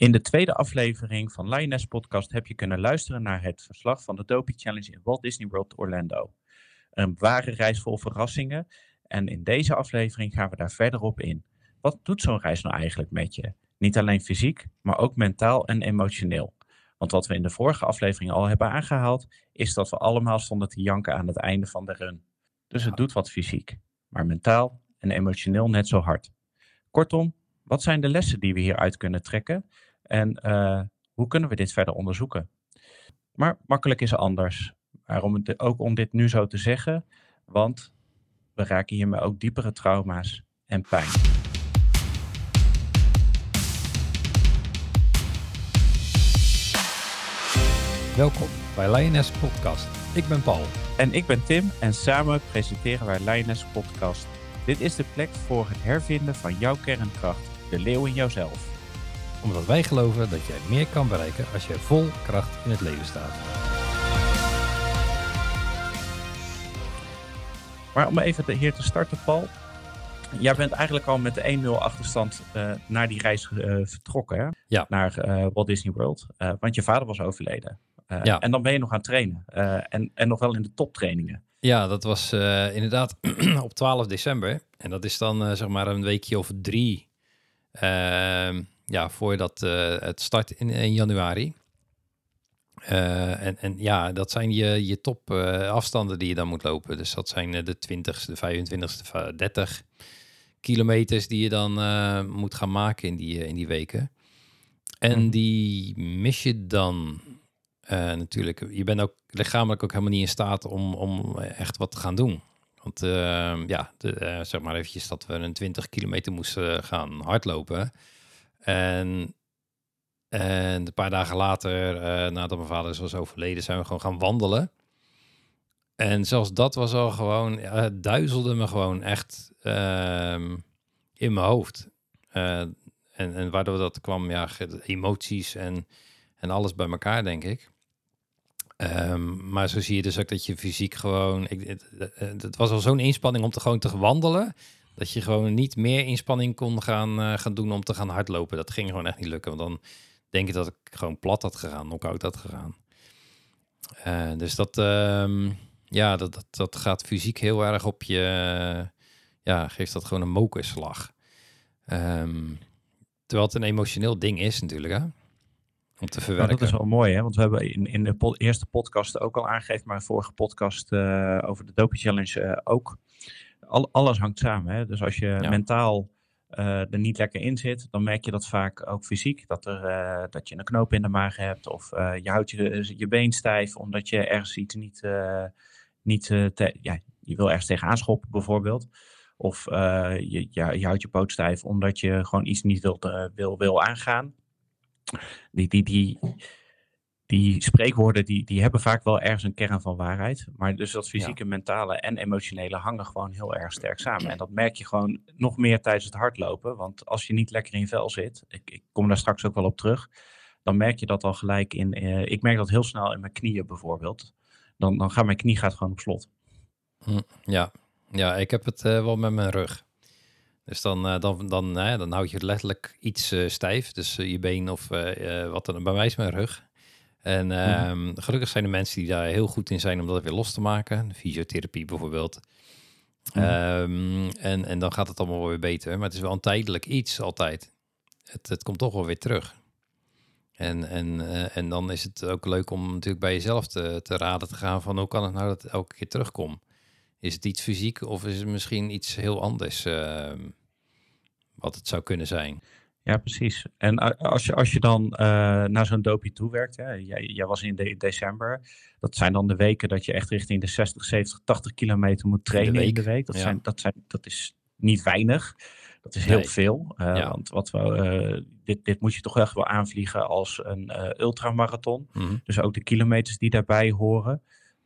In de tweede aflevering van Lioness Podcast heb je kunnen luisteren naar het verslag van de Dopey Challenge in Walt Disney World Orlando. Een ware reis vol verrassingen en in deze aflevering gaan we daar verder op in. Wat doet zo'n reis nou eigenlijk met je? Niet alleen fysiek, maar ook mentaal en emotioneel. Want wat we in de vorige aflevering al hebben aangehaald, is dat we allemaal stonden te janken aan het einde van de run. Dus het doet wat fysiek, maar mentaal en emotioneel net zo hard. Kortom, wat zijn de lessen die we hieruit kunnen trekken? En hoe kunnen we dit verder onderzoeken? Maar makkelijk is anders. Maar ook om dit nu zo te zeggen, want we raken hiermee ook diepere trauma's en pijn. Welkom bij Lioness Podcast. Ik ben Paul. En ik ben Tim en samen presenteren wij Lioness Podcast. Dit is de plek voor het hervinden van jouw kernkracht, de leeuw in jouzelf. Omdat wij geloven dat jij meer kan bereiken als je vol kracht in het leven staat. Maar om even hier te starten, Paul. Jij bent eigenlijk al met de 1-0 achterstand naar die reis vertrokken, hè? Ja. Naar Walt Disney World. Want je vader was overleden. Ja. En dan ben je nog aan het trainen. En nog wel in de toptrainingen. Ja, dat was inderdaad op 12 december. En dat is dan zeg maar een weekje of 3 voordat het start in januari. En ja, dat zijn je top afstanden die je dan moet lopen. Dus dat zijn de 20ste, de 25ste, 30 kilometers die je dan moet gaan maken in die weken. En die mis je dan natuurlijk. Je bent ook lichamelijk ook helemaal niet in staat om echt wat te gaan doen. Want zeg maar eventjes dat we een 20 kilometer moesten gaan hardlopen. En een paar dagen later, nadat mijn vader was overleden, zijn we gewoon gaan wandelen. En zelfs dat was al gewoon, het duizelde me gewoon echt in mijn hoofd. En waardoor dat kwam, emoties en alles bij elkaar, denk ik. Maar zo zie je dus ook dat je fysiek gewoon... Het was al zo'n inspanning om gewoon te wandelen, dat je gewoon niet meer inspanning kon gaan doen om te gaan hardlopen. Dat ging gewoon echt niet lukken, want dan denk ik dat ik gewoon plat had gegaan, knock-out had gegaan. Dus dat gaat fysiek heel erg op je... geeft dat gewoon een mokerslag. Terwijl het een emotioneel ding is natuurlijk, hè? Om te verwerken. Nou, dat is wel mooi, hè? Want we hebben in de eerste podcast ook al aangegeven, maar de vorige podcast over de Dopey Challenge ook. Alles hangt samen, hè? Dus als je mentaal er niet lekker in zit, dan merk je dat vaak ook fysiek. Dat je een knoop in de maag hebt of je houdt je been stijf omdat je ergens iets je wil ergens tegenaan schoppen bijvoorbeeld. Of je houdt je poot stijf omdat je gewoon iets niet wil aangaan. Die spreekwoorden die hebben vaak wel ergens een kern van waarheid. Maar dus dat fysieke, mentale en emotionele hangen gewoon heel erg sterk samen. En dat merk je gewoon nog meer tijdens het hardlopen. Want als je niet lekker in je vel zit, ik kom daar straks ook wel op terug, dan merk je dat al gelijk in... ik merk dat heel snel in mijn knieën bijvoorbeeld. Dan gaat mijn knie gewoon op slot. Ja, ik heb het wel met mijn rug. Dus dan houd je letterlijk iets stijf. Dus je been of wat dan. Bij mij is mijn rug. En gelukkig zijn er mensen die daar heel goed in zijn om dat weer los te maken. Fysiotherapie bijvoorbeeld. En dan gaat het allemaal wel weer beter. Maar het is wel een tijdelijk iets altijd. Het komt toch wel weer terug. En dan is het ook leuk om natuurlijk bij jezelf te raden te gaan van hoe kan het nou dat het elke keer terugkomt. Is het iets fysiek of is het misschien iets heel anders wat het zou kunnen zijn? Ja, precies. En als je dan naar zo'n dopey toe werkt, hè, jij was in december, dat zijn dan de weken dat je echt richting de 60, 70, 80 kilometer moet trainen in de week. Dat is niet weinig. Dat is heel veel. Want dit moet je toch echt wel aanvliegen als een ultramarathon. Mm-hmm. Dus ook de kilometers die daarbij horen.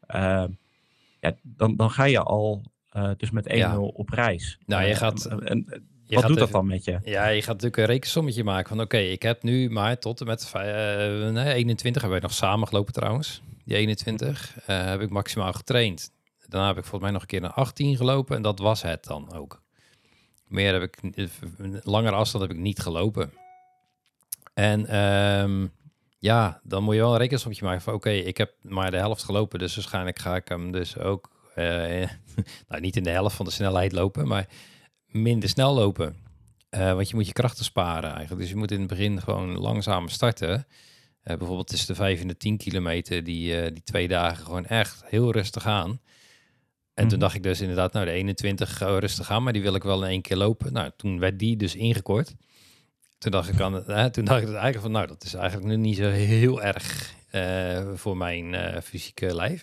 Dan ga je al dus met 1-0 op reis. Nou, je gaat... Wat doet dat dan met je? Ja, je gaat natuurlijk een rekensommetje maken van oké, ik heb nu maar tot en met 21, hebben wij nog samen gelopen trouwens. Die 21 heb ik maximaal getraind. Daarna heb ik volgens mij nog een keer naar 18 gelopen en dat was het dan ook. Meer heb ik, langere afstand heb ik niet gelopen. En dan moet je wel een rekensommetje maken van oké, ik heb maar de helft gelopen, dus waarschijnlijk ga ik hem dus ook niet in de helft van de snelheid lopen, maar minder snel lopen. Want je moet je krachten sparen eigenlijk. Dus je moet in het begin gewoon langzaam starten. Bijvoorbeeld tussen de 5 en de 10 kilometer, die 2 dagen gewoon echt heel rustig aan. En toen dacht ik dus inderdaad, de 21 rustig aan, maar die wil ik wel in 1 keer lopen. Nou, toen werd die dus ingekort. Toen dacht ik dus eigenlijk van, dat is eigenlijk nu niet zo heel erg voor mijn fysieke lijf.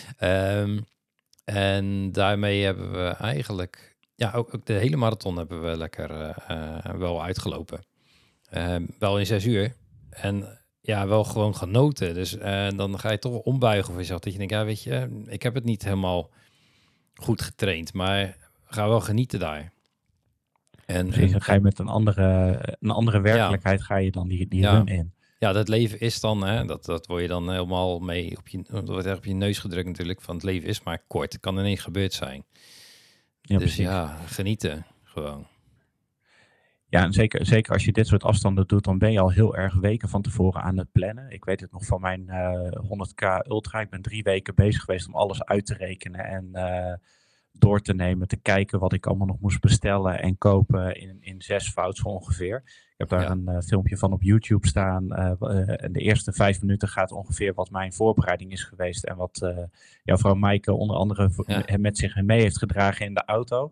En daarmee hebben we eigenlijk, ook de hele marathon hebben we lekker wel uitgelopen. Wel in 6 uur. En wel gewoon genoten. Dus dan ga je toch wel ombuigen voor jezelf. Dat je denkt, weet je, ik heb het niet helemaal goed getraind, maar ga wel genieten daar. Precies, dan ga je met een andere werkelijkheid ga je dan die run in. Ja, dat leven is dan, dat word je dan helemaal mee dat wordt echt op je neus gedrukt natuurlijk, van het leven is maar kort. Het kan ineens gebeurd zijn. Ja, dus precies. Genieten gewoon. Ja, en zeker als je dit soort afstanden doet, dan ben je al heel erg weken van tevoren aan het plannen. Ik weet het nog van mijn 100k ultra. Ik ben 3 weken bezig geweest om alles uit te rekenen en door te nemen, te kijken wat ik allemaal nog moest bestellen en kopen in 6 fout zo ongeveer. Ik heb daar een filmpje van op YouTube staan. En de eerste 5 minuten gaat ongeveer wat mijn voorbereiding is geweest en wat jouw vrouw Maaike onder andere met zich mee heeft gedragen in de auto.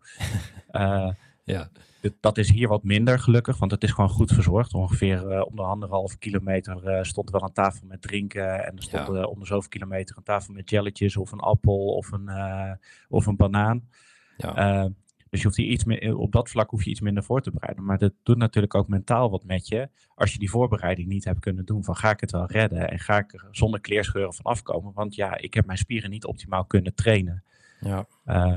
Dat is hier wat minder gelukkig, want het is gewoon goed verzorgd. Ongeveer om de 1,5 kilometer stond wel een tafel met drinken. En er stond om de zoveel kilometer een tafel met jelletjes of een appel of een banaan. Ja. Dus je hoeft hier op dat vlak hoef je iets minder voor te bereiden. Maar dat doet natuurlijk ook mentaal wat met je. Als je die voorbereiding niet hebt kunnen doen van ga ik het wel redden en ga ik er zonder kleerscheuren van afkomen. Want ik heb mijn spieren niet optimaal kunnen trainen. Ja.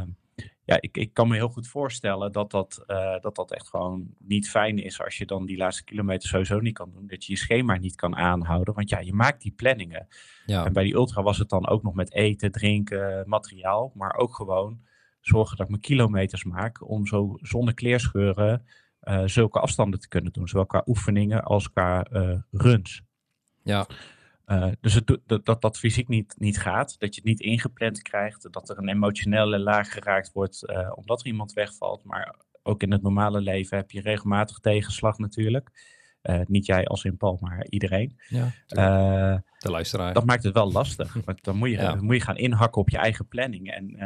Ik kan me heel goed voorstellen dat echt gewoon niet fijn is als je dan die laatste kilometer sowieso niet kan doen. Dat je je schema niet kan aanhouden, want je maakt die planningen. Ja. En bij die ultra was het dan ook nog met eten, drinken, materiaal, maar ook gewoon zorgen dat ik mijn kilometers maak om zo zonder kleerscheuren zulke afstanden te kunnen doen. Zowel qua oefeningen als qua runs. Ja. Dus dat fysiek niet gaat, dat je het niet ingepland krijgt, dat er een emotionele laag geraakt wordt omdat er iemand wegvalt. Maar ook in het normale leven heb je regelmatig tegenslag natuurlijk. Niet jij als in Paul, maar iedereen. Ja, de luisteraar. Dat maakt het wel lastig. Want dan moet je gaan inhakken op je eigen planning. En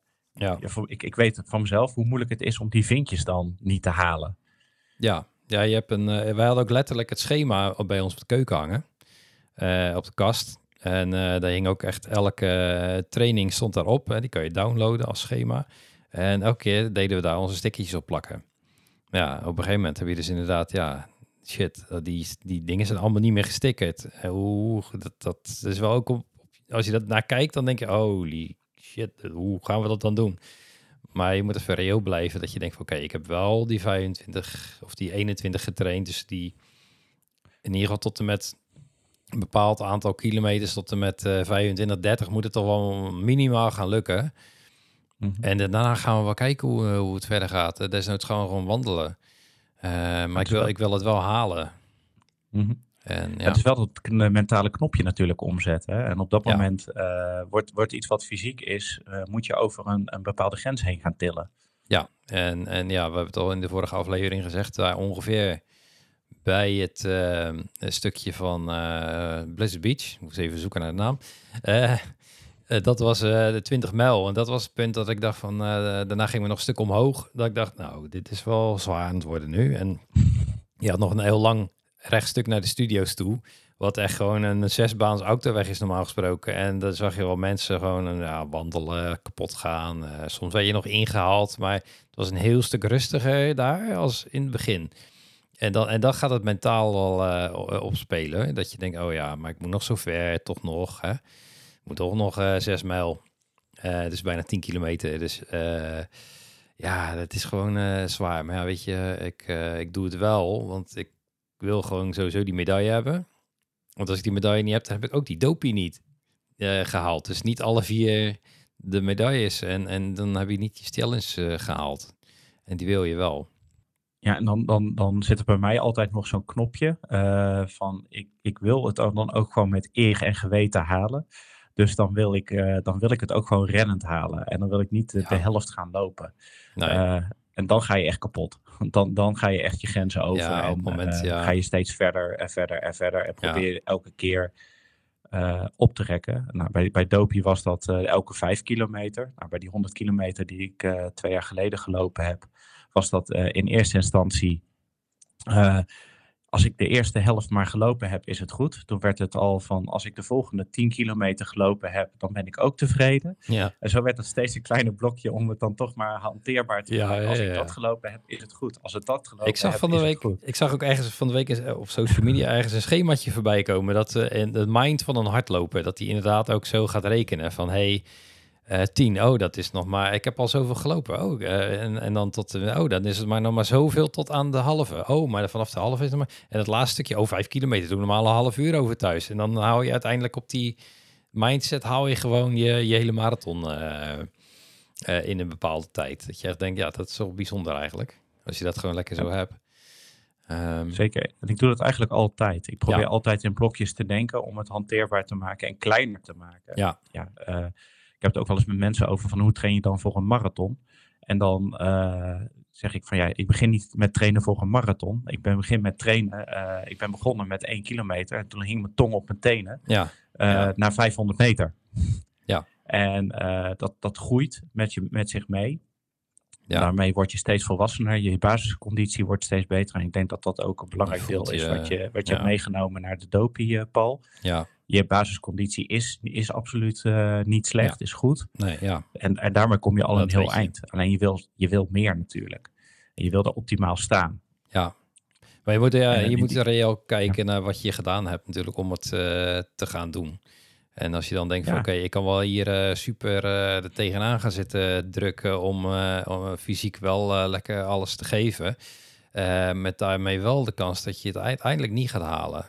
ik weet van mezelf hoe moeilijk het is om die vinkjes dan niet te halen. Ja, je hebt wij hadden ook letterlijk het schema bij ons op de keuken hangen. Op de kast. En daar hing ook echt elke training stond daarop. Die kan je downloaden als schema. En elke keer deden we daar onze stickertjes op plakken. Ja, op een gegeven moment heb je dus inderdaad, die dingen zijn allemaal niet meer gestickerd. Dat is wel ook als je dat naar kijkt, dan denk je, holy shit, hoe gaan we dat dan doen? Maar je moet even reëel blijven dat je denkt van oké, ik heb wel die 25 of die 21 getraind. Dus die in ieder geval tot en met een bepaald aantal kilometers tot en met 25, 30 moet het toch wel minimaal gaan lukken. Mm-hmm. En daarna gaan we wel kijken hoe het verder gaat. Desnoods gewoon wandelen. Maar ik wil het wel halen. Mm-hmm. En, Het is wel dat mentale knopje natuurlijk omzetten. Hè? En op dat moment wordt iets wat fysiek is, moet je over een bepaalde grens heen gaan tillen. Ja, en we hebben het al in de vorige aflevering gezegd, daar ongeveer bij het stukje van Blizzard Beach, ik moet even zoeken naar de naam, dat was de 20 mijl. En dat was het punt dat ik dacht van, daarna gingen we nog een stuk omhoog, dat ik dacht, nou, dit is wel zwaar aan het worden nu. En je had nog een heel lang rechtstuk naar de studio's toe, wat echt gewoon een 6-baans autoweg is normaal gesproken. En dan zag je wel mensen gewoon wandelen, kapot gaan. Soms werd je nog ingehaald, maar het was een heel stuk rustiger daar als in het begin. En dan gaat het mentaal al opspelen. Dat je denkt, oh ja, maar ik moet nog zo ver, toch nog. Hè? Ik moet toch nog 6 mijl. Dus bijna 10 kilometer. Dus dat is gewoon zwaar. Maar ja, weet je, ik doe het wel, want ik wil gewoon sowieso die medaille hebben. Want als ik die medaille niet heb, dan heb ik ook die dopie niet gehaald. Dus niet alle 4 de medailles. En dan heb je niet die challenge gehaald. En die wil je wel. Ja, en dan zit er bij mij altijd nog zo'n knopje van ik wil het dan ook gewoon met eer en geweten halen. Dus dan wil ik het ook gewoon rennend halen. En dan wil ik niet de Ja, helft gaan lopen. nee. En dan ga je echt kapot. Want dan ga je echt je grenzen over Ja, op en het moment, ga ja. je steeds verder en verder en verder. En Ja, probeer je elke keer op te rekken. Nou, bij Dopie was dat elke 5 kilometer. Nou, bij die 100 kilometer die ik 2 jaar geleden gelopen heb, was dat in eerste instantie eh, als ik de eerste helft maar gelopen heb, is het goed. Toen werd het al van, als ik de volgende 10 kilometer gelopen heb, dan ben ik ook tevreden. ja. En zo werd het steeds een kleiner blokje om het dan toch maar hanteerbaar te Ja, maken. ja, Als ik dat ja. gelopen heb, is het goed. Als ik dat Ik gelopen zag heb, van de is het week, goed. ik zag ook ergens van de week op social media ergens een schemaatje voorbij komen dat in de mind van een hardloper, dat die inderdaad ook zo gaat rekenen van hey, 10, oh dat is nog maar, ik heb al zoveel gelopen, oh en dan tot, dan is het maar nog maar zoveel tot aan de halve, oh maar vanaf de halve is het maar, en het laatste stukje, 5 kilometer, doe normaal een half uur over thuis en dan hou je uiteindelijk op die mindset, hou je gewoon je hele marathon in een bepaalde tijd. Dat je echt denkt, ja dat is wel bijzonder eigenlijk, als je dat gewoon lekker Ja, zo hebt. zeker. En ik doe dat eigenlijk altijd. Ik probeer Ja, altijd in blokjes te denken om het hanteerbaar te maken en kleiner te maken. ja, Ja, ik heb het ook wel eens met mensen over van hoe train je dan voor een marathon? En dan zeg ik van ja, ik begin niet met trainen voor een marathon. Begin met trainen. Ik ben begonnen met 1 kilometer en toen hing mijn tong op mijn tenen ja, ja, naar 500 meter. ja, En dat groeit met zich mee. ja. Daarmee word je steeds volwassener. Je basisconditie wordt steeds beter. En ik denk dat dat ook een Je belangrijk voelt deel is wat je hebt ja, meegenomen naar de dopie, Paul. ja, Je basisconditie is absoluut niet ja, slecht, is goed. nee, ja, En daarmee kom je al een dat heel weet je. eind. Alleen je wil meer natuurlijk. En je wil er optimaal staan. Ja, maar je moet, ja, En je in moet die, reëel ja, kijken naar wat je gedaan hebt natuurlijk om het te gaan doen. En als je dan denkt van ja, oké, ik kan wel hier super er tegenaan gaan zitten drukken om fysiek wel lekker alles te geven. Met daarmee wel de kans dat je het uiteindelijk niet gaat halen.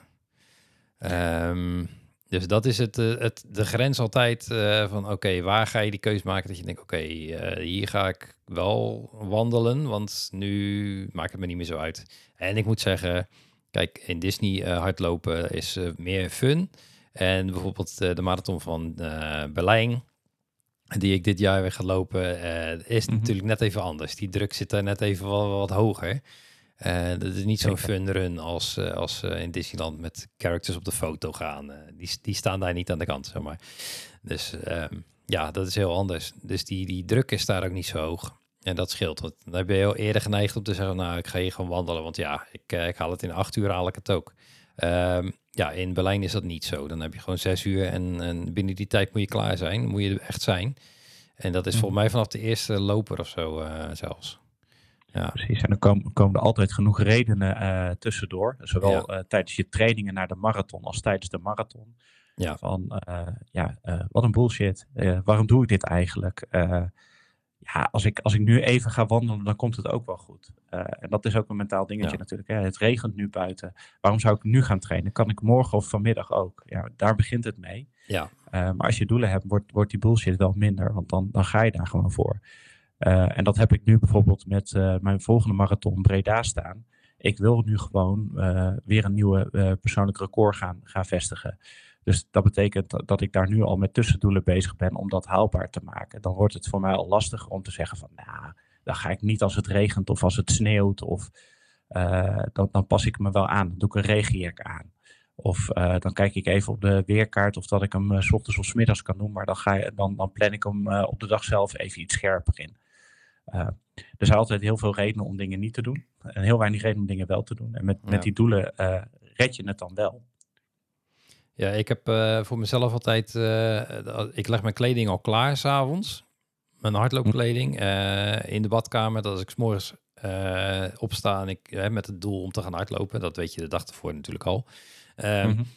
Ehm, dus dat is de grens altijd van oké, waar ga je die keus maken dat je denkt oké, hier ga ik wel wandelen, want nu maakt het me niet meer zo uit. En ik moet zeggen, kijk, in Disney hardlopen is meer fun. En bijvoorbeeld de marathon van Berlijn, die ik dit jaar weer ga lopen, is mhm, natuurlijk net even anders. Die druk zit er net even wat hoger. Dat is niet zo'n zeker. fun run als in Disneyland met characters op de foto gaan. Die staan daar niet aan de kant, zeg maar. Dus ja, dat is heel anders. Dus die druk is daar ook niet zo hoog. En dat scheelt. Want dan ben je heel eerder geneigd om te zeggen, nou, ik ga hier gewoon wandelen. Want ja, ik haal het in 8 uur, haal ik het ook. Ja, in Berlijn is dat niet zo. Dan heb je gewoon 6 uur en binnen die tijd moet je klaar zijn. Moet je er echt zijn. En dat is Mhm. volgens mij vanaf de eerste loper of zo zelfs. Ja, Precies, en er komen er altijd genoeg redenen tussendoor. ja, Zowel tijdens je trainingen naar de marathon als tijdens de marathon. ja. Van wat een bullshit. Waarom doe ik dit eigenlijk? Ja, als ik nu even ga wandelen, dan komt het ook wel goed. En dat is ook een mentaal dingetje Ja, natuurlijk. Hè. Het regent nu buiten. Waarom zou ik nu gaan trainen? Kan ik morgen of vanmiddag ook? Ja, daar begint het mee. ja, Maar als je doelen hebt, wordt die bullshit wel minder. Want dan ga je daar gewoon voor. En dat heb ik nu bijvoorbeeld met mijn volgende marathon Breda staan. Ik wil nu gewoon weer een nieuwe persoonlijk record gaan vestigen. Dus dat betekent dat ik daar nu al met tussendoelen bezig ben om dat haalbaar te maken. Dan wordt het voor mij al lastig om te zeggen van, nou, dan ga ik niet als het regent of als het sneeuwt. Of dan pas ik me wel aan. Dan doe ik een regenjek aan. Of dan kijk ik even op de weerkaart of dat ik hem 's ochtends of 's middags kan doen. Maar dan plan ik hem op de dag zelf even iets scherper in. Er zijn altijd heel veel redenen om dingen niet te doen. En heel weinig redenen om dingen wel te doen. En met ja. die doelen red je het dan wel. Ja, ik heb voor mezelf altijd... ik leg mijn kleding al klaar s'avonds. Mijn hardloopkleding in de badkamer. Dat als ik 's morgens opsta en ik met het doel om te gaan hardlopen. Dat weet je de dag ervoor natuurlijk al. Ehm, Mhm.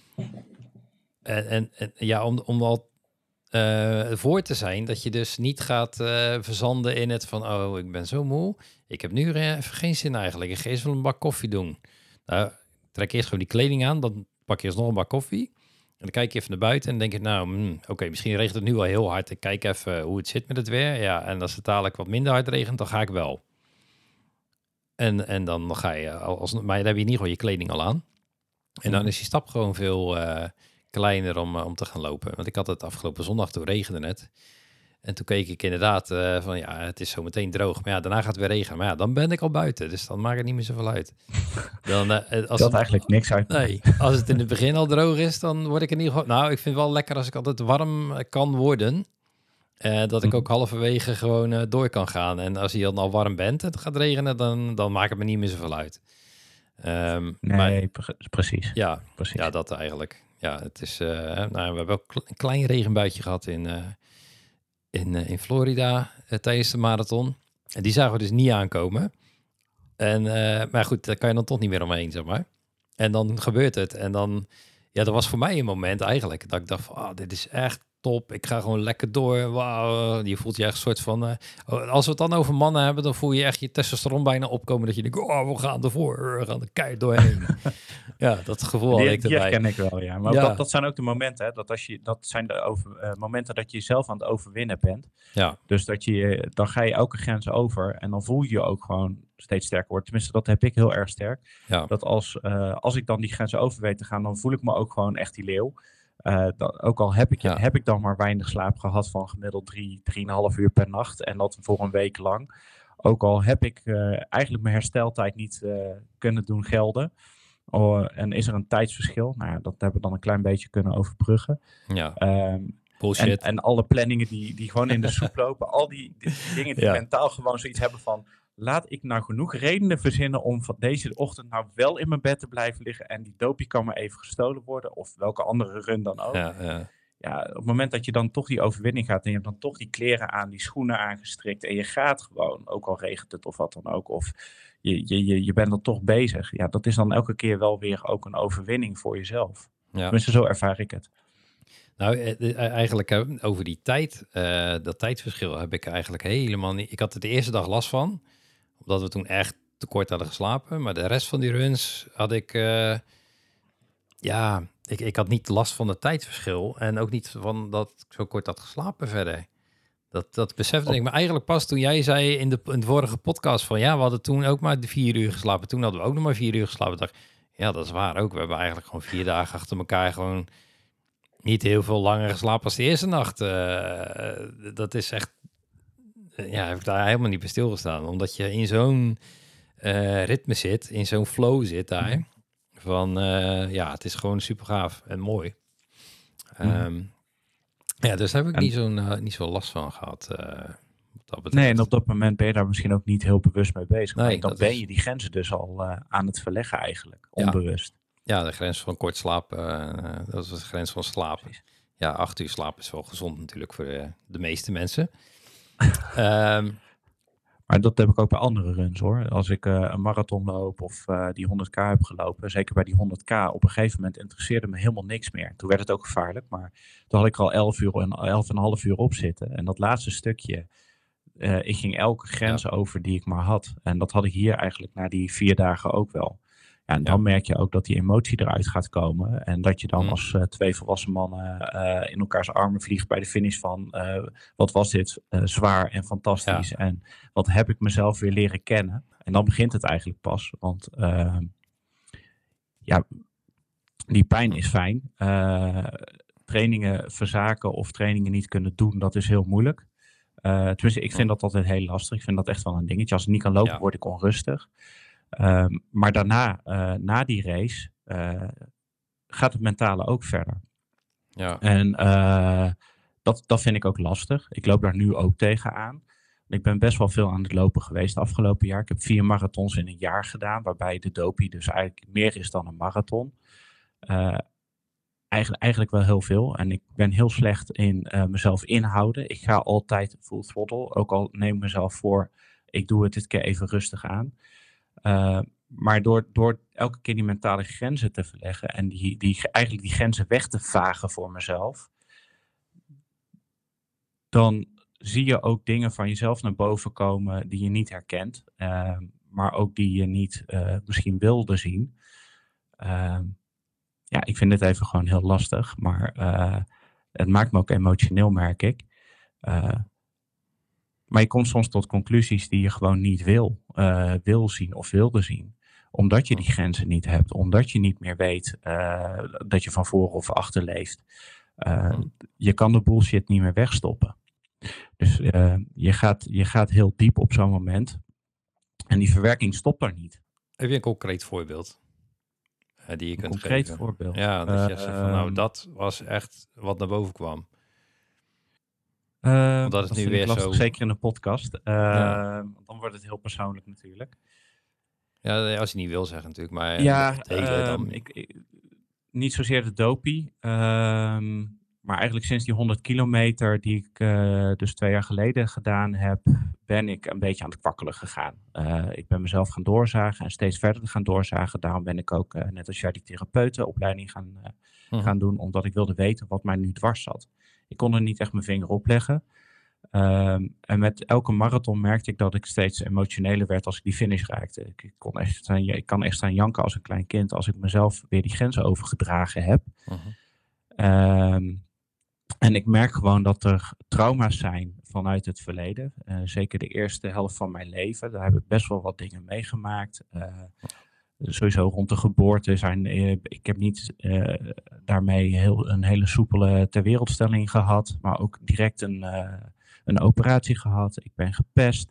en ja, om al voor te zijn dat je dus niet gaat verzanden in het van... oh, ik ben zo moe. Ik heb nu even geen zin eigenlijk. Ik ga eerst wel een bak koffie doen. Nou, trek eerst gewoon die kleding aan. Dan pak je eerst nog een bak koffie. En dan kijk je even naar buiten en denk je... nou, oké, misschien regent het nu wel heel hard. Ik kijk even hoe het zit met het weer. Ja, en als het dadelijk wat minder hard regent, dan ga ik wel. En dan ga je, maar dan heb je in ieder geval je kleding al aan. En dan is die stap gewoon veel kleiner om te gaan lopen. Want ik had het afgelopen zondag, toen regende het. En toen keek ik inderdaad van ja, het is zo meteen droog. Maar ja, daarna gaat het weer regenen. Maar ja, dan ben ik al buiten. Dus dan maakt het niet meer zoveel uit. Dan, als Dat eigenlijk niks uit. Nee, als het in het begin al droog is, dan word ik in ieder geval... Nou, ik vind het wel lekker als ik altijd warm kan worden. Dat ik ook halverwege gewoon door kan gaan. En als je dan al warm bent en het gaat regenen, dan maakt het me niet meer zoveel uit. Nee, precies. Ja, precies. Ja, dat eigenlijk. Ja, het is... we hebben ook een klein regenbuitje gehad in Florida tijdens de marathon. En die zagen we dus niet aankomen. Maar goed, daar kan je dan toch niet meer omheen, zeg maar. En dan gebeurt het. En dan... Ja, dat was voor mij een moment eigenlijk. Dat ik dacht van, dit is echt top. Ik ga gewoon lekker door. Wauw. Je voelt je echt een soort van... als we het dan over mannen hebben, dan voel je echt je testosteron bijna opkomen. Dat je denkt, we gaan ervoor. We gaan er keihard doorheen. Ja, dat gevoel had ik erbij. Die ken ik wel, ja. Maar dat zijn ook de momenten, hè. Dat zijn de momenten dat je jezelf aan het overwinnen bent. Ja. Dus dan ga je elke grens over. En dan voel je je ook gewoon steeds sterker worden. Tenminste, dat heb ik heel erg sterk. Ja. Dat als ik dan die grenzen over weet te gaan, dan voel ik me ook gewoon echt die leeuw. Ook al heb ik dan maar weinig slaap gehad van gemiddeld 3,5 uur per nacht. En dat voor een week lang. Ook al heb ik eigenlijk mijn hersteltijd niet kunnen doen gelden. En is er een tijdsverschil? Nou ja, dat hebben we dan een klein beetje kunnen overbruggen. Ja. Bullshit. En alle planningen die gewoon in de soep lopen. Al die dingen die mentaal gewoon zoiets hebben van... Laat ik nou genoeg redenen verzinnen om van deze ochtend nou wel in mijn bed te blijven liggen. En die dopie kan maar even gestolen worden. Of welke andere run dan ook. Ja, op het moment dat je dan toch die overwinning gaat. En je hebt dan toch die kleren aan, die schoenen aangestrikt. En je gaat gewoon, ook al regent het of wat dan ook. Of je bent dan toch bezig. Ja, dat is dan elke keer wel weer ook een overwinning voor jezelf. Ja. Tenminste, zo ervaar ik het. Nou, eigenlijk over die tijd, dat tijdverschil heb ik eigenlijk helemaal niet... Ik had er de eerste dag last van, omdat we toen echt te kort hadden geslapen. Maar de rest van die runs had ik... ik had niet last van het tijdverschil. En ook niet van dat ik zo kort had geslapen verder. Dat besefte ik me eigenlijk pas toen jij zei in de vorige podcast van... Ja, we hadden toen ook maar 4 uur geslapen. Toen hadden we ook nog maar 4 uur geslapen. Ik dacht, ja, dat is waar ook. We hebben eigenlijk gewoon 4 dagen achter elkaar gewoon... Niet heel veel langer geslapen als de eerste nacht. Dat is echt... heb ik daar helemaal niet bij stilgestaan. Omdat je in zo'n ritme zit, in zo'n flow zit daar. Van, het is gewoon super gaaf en mooi. Dus daar heb ik niet zo last van gehad. Nee, en op dat moment ben je daar misschien ook niet heel bewust mee bezig. Nee, dan ben je die grenzen dus al aan het verleggen eigenlijk, onbewust. Ja, de grens van kort slapen, dat is de grens van slapen. Precies. Ja, 8 uur slapen is wel gezond natuurlijk voor de meeste mensen. Maar dat heb ik ook bij andere runs hoor. Als ik een marathon loop of die 100k heb gelopen, zeker bij die 100k, op een gegeven moment interesseerde me helemaal niks meer. Toen werd het ook gevaarlijk, maar toen had ik er al 11,5 uur op zitten. En dat laatste stukje, ik ging elke grens over die ik maar had. En dat had ik hier eigenlijk na die 4 dagen ook wel. Ja, en dan merk je ook dat die emotie eruit gaat komen. En dat je dan als 2 volwassen mannen in elkaars armen vliegt bij de finish van... wat was dit zwaar en fantastisch. Ja. En wat heb ik mezelf weer leren kennen. En dan begint het eigenlijk pas. Want die pijn is fijn. Trainingen verzaken of trainingen niet kunnen doen, dat is heel moeilijk. Tenminste, ik vind dat altijd heel lastig. Ik vind dat echt wel een dingetje. Als ik niet kan lopen, word ik onrustig. Maar daarna, na die race, gaat het mentale ook verder. Ja. En dat vind ik ook lastig. Ik loop daar nu ook tegenaan. Ik ben best wel veel aan het lopen geweest afgelopen jaar. Ik heb 4 marathons in een jaar gedaan, waarbij de dopie dus eigenlijk meer is dan een marathon. Eigenlijk wel heel veel. En ik ben heel slecht in mezelf inhouden. Ik ga altijd full throttle. Ook al neem ik mezelf voor, ik doe het dit keer even rustig aan. Maar door elke keer die mentale grenzen te verleggen en eigenlijk die grenzen weg te vagen voor mezelf, dan zie je ook dingen van jezelf naar boven komen die je niet herkent, maar ook die je niet misschien wilde zien. Ik vind het even gewoon heel lastig, maar het maakt me ook emotioneel, merk ik. Maar je komt soms tot conclusies die je gewoon niet wil zien of wilde zien. Omdat je die grenzen niet hebt. Omdat je niet meer weet dat je van voren of achter leeft. Je kan de bullshit niet meer wegstoppen. Dus je gaat heel diep op zo'n moment. En die verwerking stopt er niet. Heb je een concreet voorbeeld die je kunt concreet geven? voorbeeld? Ja, dat je zegt van nou, dat was echt wat naar boven kwam. Omdat het dat nu vind weer ik lastig, zo... zeker in een podcast. Dan wordt het heel persoonlijk natuurlijk. Ja, als je niet wil zeggen natuurlijk, maar Ja, delen dan... niet zozeer de dopie. Maar eigenlijk sinds die 100 kilometer die ik dus 2 jaar geleden gedaan heb, ben ik een beetje aan het kwakkelen gegaan. Ik ben mezelf gaan doorzagen en steeds verder gaan doorzagen. Daarom ben ik ook, net als jij, die therapeutenopleiding gaan doen, omdat ik wilde weten wat mij nu dwars zat. Ik kon er niet echt mijn vinger op leggen. En met elke marathon merkte ik dat ik steeds emotioneler werd als ik die finish raakte. Ik kan echt staan janken als een klein kind als ik mezelf weer die grenzen overgedragen heb. En ik merk gewoon dat er trauma's zijn vanuit het verleden. Zeker de eerste helft van mijn leven. Daar heb ik best wel wat dingen meegemaakt. Sowieso rond de geboorte ik heb niet daarmee een hele soepele terwereldstelling gehad. Maar ook direct een operatie gehad. Ik ben gepest.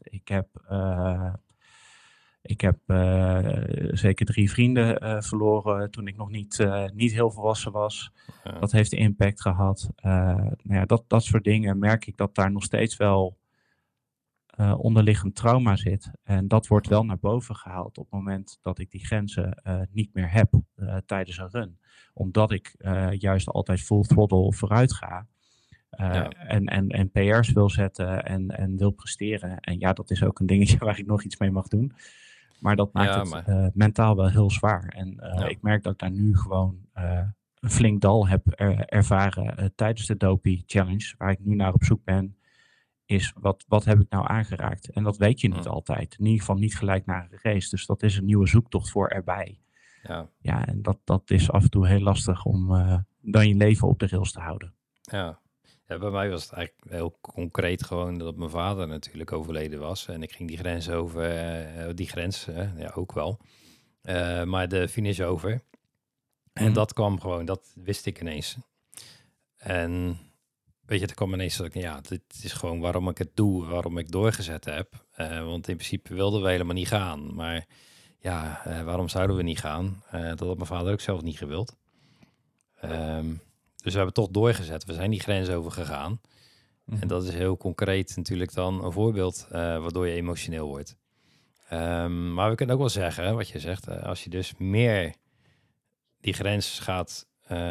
Ik heb zeker 3 vrienden verloren toen ik nog niet heel volwassen was. Ja. Dat heeft impact gehad. Dat soort dingen merk ik dat daar nog steeds wel onderliggend trauma zit. En dat wordt wel naar boven gehaald op het moment dat ik die grenzen niet meer heb tijdens een run. Omdat ik juist altijd full throttle vooruit ga. En PR's wil zetten en wil presteren. En ja, dat is ook een dingetje waar ik nog iets mee mag doen. Maar dat maakt het mentaal wel heel zwaar. En ik merk dat ik daar nu gewoon een flink dal heb ervaren tijdens de Dopey Challenge. Waar ik nu naar op zoek ben, is wat heb ik nou aangeraakt? En dat weet je niet altijd. In ieder geval niet gelijk na een race. Dus dat is een nieuwe zoektocht voor erbij. Ja, en dat is af en toe heel lastig om dan je leven op de rails te houden. Ja, bij mij was het eigenlijk heel concreet gewoon dat mijn vader natuurlijk overleden was. En ik ging die grens over, ook wel. Maar de finish over. En dat kwam gewoon, dat wist ik ineens. En weet je, het kwam ineens dat ik, dit is gewoon waarom ik het doe, waarom ik doorgezet heb. Want in principe wilden we helemaal niet gaan. Maar waarom zouden we niet gaan? Dat had mijn vader ook zelf niet gewild. Dus we hebben toch doorgezet. We zijn die grens over gegaan. En dat is heel concreet natuurlijk dan een voorbeeld waardoor je emotioneel wordt. Maar we kunnen ook wel zeggen, wat je zegt, als je dus meer die grens gaat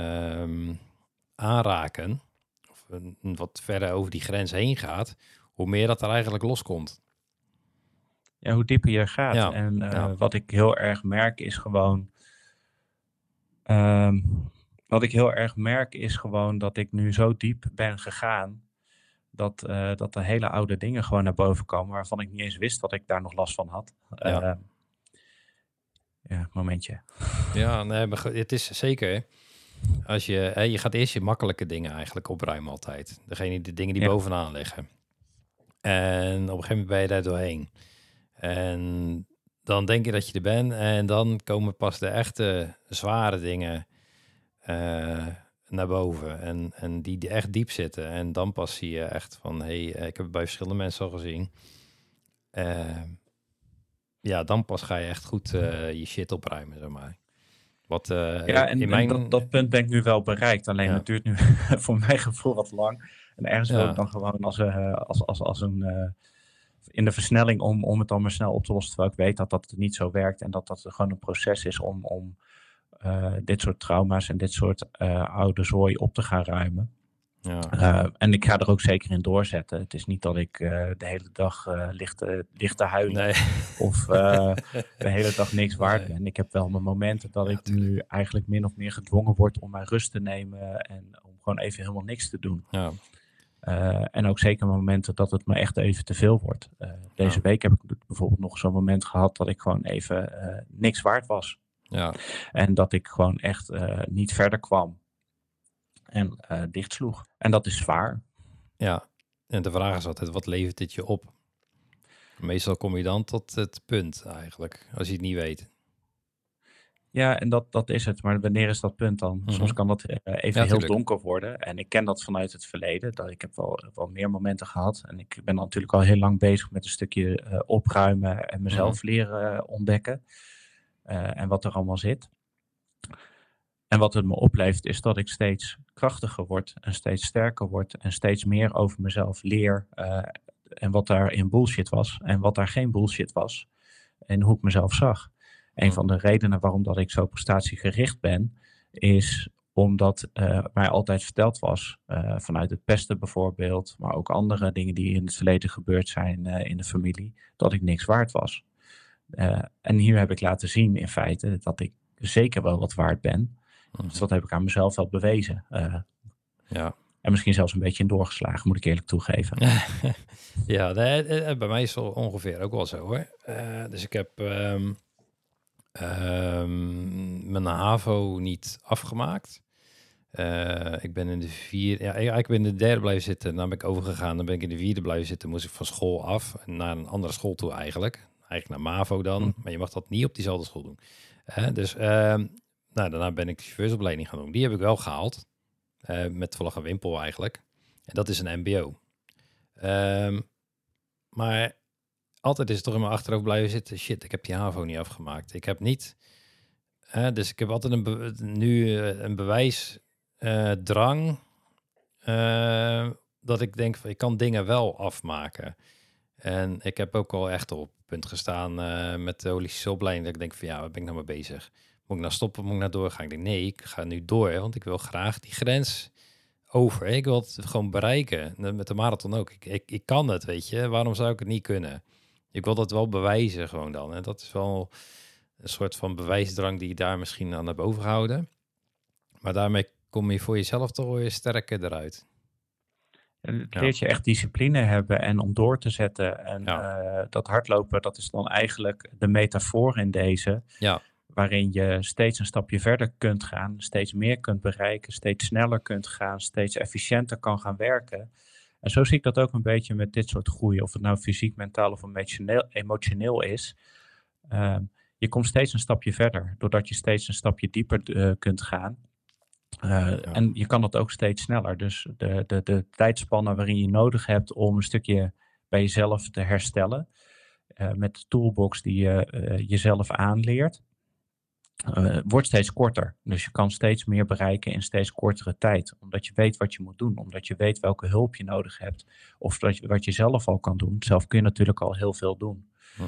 aanraken, of wat verder over die grens heen gaat, hoe meer dat er eigenlijk loskomt. Ja, hoe dieper je gaat. Wat ik heel erg merk is gewoon... Wat ik heel erg merk is gewoon dat ik nu zo diep ben gegaan dat er hele oude dingen gewoon naar boven komen waarvan ik niet eens wist dat ik daar nog last van had. Momentje. Ja, nee, maar het is zeker. Als je gaat eerst je makkelijke dingen eigenlijk opruimen altijd. De dingen die bovenaan liggen. En op een gegeven moment ben je daar doorheen. En dan denk je dat je er bent en dan komen pas de echte zware dingen naar boven en die echt diep zitten. En dan pas zie je echt van, ik heb het bij verschillende mensen al gezien. Dan pas ga je echt goed je shit opruimen, zeg maar. Dat punt ben ik nu wel bereikt. Alleen het duurt nu voor mijn gevoel wat lang. En ergens wil ik dan gewoon als een... in de versnelling om het dan maar snel op te lossen. Terwijl ik weet dat het niet zo werkt. En dat gewoon een proces is om dit soort trauma's en dit soort oude zooi op te gaan ruimen. En ik ga er ook zeker in doorzetten. Het is niet dat ik de hele dag ligt te huilen. Nee. Of de hele dag niks waard ben. Ik heb wel mijn momenten dat ik nu eigenlijk min of meer gedwongen word om mijn rust te nemen. En om gewoon even helemaal niks te doen. Ja. En ook zeker momenten dat het me echt even te veel wordt. Deze week heb ik bijvoorbeeld nog zo'n moment gehad dat ik gewoon even niks waard was. Ja. En dat ik gewoon echt niet verder kwam. En dichtsloeg. En dat is zwaar. Ja, en de vraag is altijd, wat levert dit je op? Meestal kom je dan tot het punt eigenlijk, als je het niet weet. Ja, en dat is het. Maar wanneer is dat punt dan? Soms kan dat even Ja, heel tuurlijk. donker worden. En ik ken dat vanuit het verleden. Dat ik heb wel meer momenten gehad. En ik ben natuurlijk al heel lang bezig met een stukje opruimen en Mhm. mezelf leren ontdekken. En wat er allemaal zit. En wat het me oplevert is dat ik steeds krachtiger word en steeds sterker word en steeds meer over mezelf leer. En wat daarin bullshit was en wat daar geen bullshit was. En hoe ik mezelf zag. Een van de redenen waarom dat ik zo prestatiegericht ben, is omdat mij altijd verteld was, vanuit het pesten bijvoorbeeld, maar ook andere dingen die in het verleden gebeurd zijn in de familie, dat ik niks waard was. En hier heb ik laten zien in feite dat ik zeker wel wat waard ben. Dus dat heb ik aan mezelf wel bewezen. Ja. En misschien zelfs een beetje in doorgeslagen, moet ik eerlijk toegeven. Ja, bij mij is het ongeveer ook wel zo hoor. Dus ik heb mijn HAVO niet afgemaakt. Ik ben in de vierde, ja, ik ben in de derde blijven zitten. Dan ben ik overgegaan. Dan ben ik in de vierde blijven zitten. Moest ik van school af naar een andere school toe eigenlijk. Eigenlijk naar MAVO dan. Maar je mag dat niet op diezelfde school doen. Dus daarna ben ik de chauffeursopleiding gaan doen. Die heb ik wel gehaald. Met vlag en wimpel eigenlijk. En dat is een mbo. Maar altijd is het toch in mijn achterhoofd blijven zitten. Shit, ik heb die HAVO niet afgemaakt. Ik heb niet... dus ik heb altijd een bewijsdrang... dat ik denk, van, ik kan dingen wel afmaken. En ik heb ook al echt op het punt gestaan met de holistische opleiding. Dat ik denk van, ja, waar ben ik nou mee bezig? Moet ik nou stoppen? Moet ik nou doorgaan? Ik denk, nee, ik ga nu door. Want ik wil graag die grens over. Ik wil het gewoon bereiken. Met de marathon ook. Ik kan het, weet je. Waarom zou ik het niet kunnen? Ik wil dat wel bewijzen gewoon dan. En dat is wel een soort van bewijsdrang die je daar misschien aan hebt overgehouden. Maar daarmee kom je voor jezelf toch weer sterker eruit. En het Ja, leert je echt discipline hebben en om door te zetten. En ja, dat hardlopen, dat is dan eigenlijk de metafoor in deze. ja, Waarin je steeds een stapje verder kunt gaan, steeds meer kunt bereiken, steeds sneller kunt gaan, steeds efficiënter kan gaan werken. En zo zie ik dat ook een beetje met dit soort groei, of het nou fysiek, mentaal of emotioneel is. Je komt steeds een stapje verder, doordat je steeds een stapje dieper kunt gaan. En je kan dat ook steeds sneller. Dus de tijdspannen waarin je nodig hebt om een stukje bij jezelf te herstellen, met de toolbox die je jezelf aanleert, wordt steeds korter. Dus je kan steeds meer bereiken in steeds kortere tijd. Omdat je weet wat je moet doen. Omdat je weet welke hulp je nodig hebt. Of wat je zelf al kan doen. Zelf kun je natuurlijk al heel veel doen.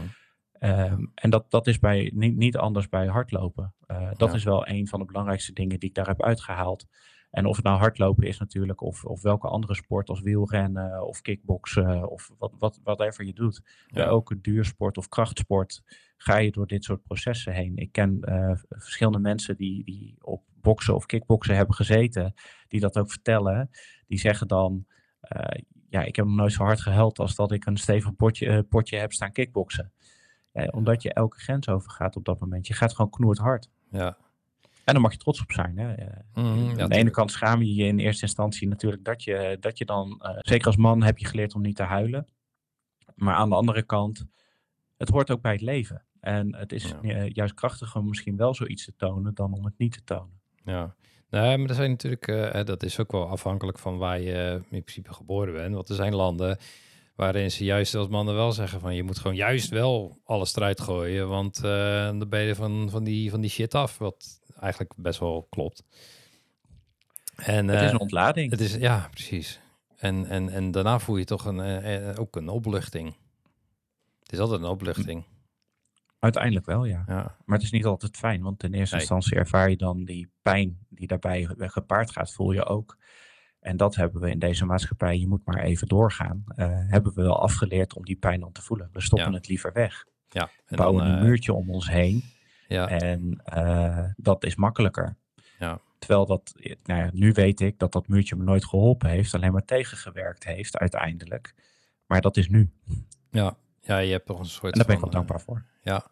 En dat is niet anders bij hardlopen. Dat is wel een van de belangrijkste dingen die ik daar heb uitgehaald. En of het nou hardlopen is natuurlijk, of welke andere sport als wielrennen of kickboksen of whatever je doet. Bij elke duursport of krachtsport ga je door dit soort processen heen. Ik ken verschillende mensen die op boksen of kickboksen hebben gezeten, die dat ook vertellen. Die zeggen dan, ik heb nog nooit zo hard gehuild als dat ik een stevig potje heb staan kickboksen. Omdat je elke grens overgaat op dat moment. Je gaat gewoon knoerd hard. Ja. En daar mag je trots op zijn. Hè? Aan de ene kant schaam je je in eerste instantie natuurlijk dat je dan, zeker als man heb je geleerd om niet te huilen. Maar aan de andere kant, het hoort ook bij het leven. En het is juist krachtiger om misschien wel zoiets te tonen dan om het niet te tonen. Ja, nee, maar er zijn natuurlijk, dat is ook wel afhankelijk van waar je in principe geboren bent. Want er zijn landen waarin ze juist als mannen wel zeggen van je moet gewoon juist wel alles eruit gooien. Want dan ben je van die shit af. Wat eigenlijk best wel klopt. En, het is een ontlading. Het is, ja, precies. En daarna voel je toch ook een opluchting. Het is altijd een opluchting. Uiteindelijk wel, ja. Ja. Maar het is niet altijd fijn, want in eerste instantie ervaar je dan die pijn die daarbij gepaard gaat, voel je ook. En dat hebben we in deze maatschappij, je moet maar even doorgaan, hebben we wel afgeleerd om die pijn dan te voelen. We stoppen het liever weg. Ja. We bouwen een muurtje om ons heen. Ja. En dat is makkelijker. Ja. Terwijl nu weet ik dat muurtje me nooit geholpen heeft, alleen maar tegengewerkt heeft uiteindelijk. Maar dat is nu. Ja, je hebt toch een soort. En daar ben ik wel dankbaar voor. Ja.